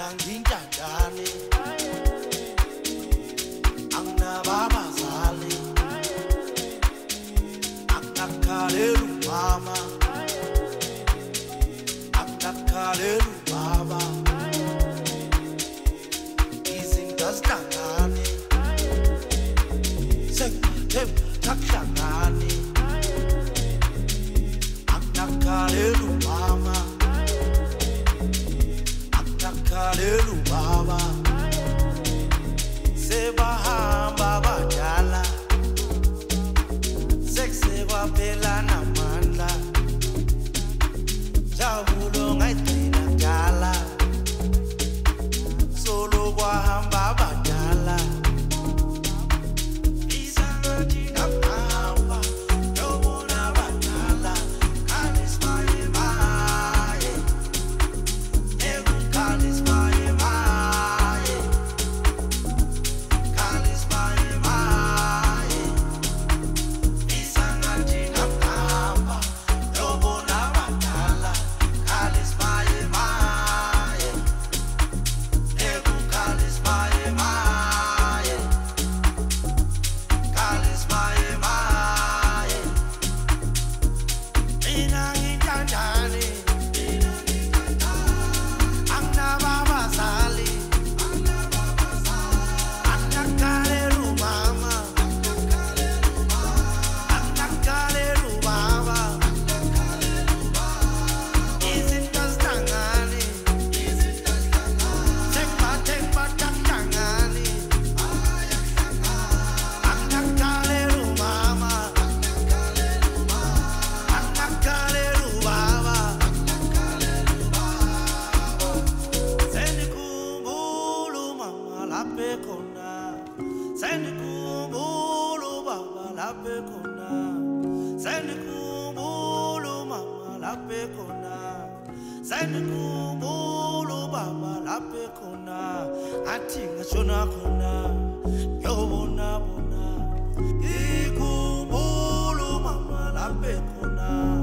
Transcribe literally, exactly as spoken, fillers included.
nginjandane anginababazali anginakhalelu mama anginakhalelu baba izinto azihlangane sengithemba kakuhlangane anginakhalelu mama anginakhalelu baba sebahamba badala sekusekwaphela namandla jabulo ngayigcina njala solo kwahamba badala izangathi ngahamba yobona badala khalismaye maye ekukhalismaye maye khalismaye maye izangathi ngahamba yobona badala khalismaye maye ekukhalismaye maye khalismaye maye mina ngintandane anginababazali anginakhalelu mama anginakhalelu baba izinto azihlangane sekubathemba kakuhlangane anginakhalelu mama anginakhalelu baba sendikhumbula umama lapha ekhona sendikhumbula ubaba lapha ekhona sendikhumbula umama lapha ekhona sendikhumbula ubaba lapha ekhona athi ngashona khona yobona bona ngikhumbula umama lapha ekhona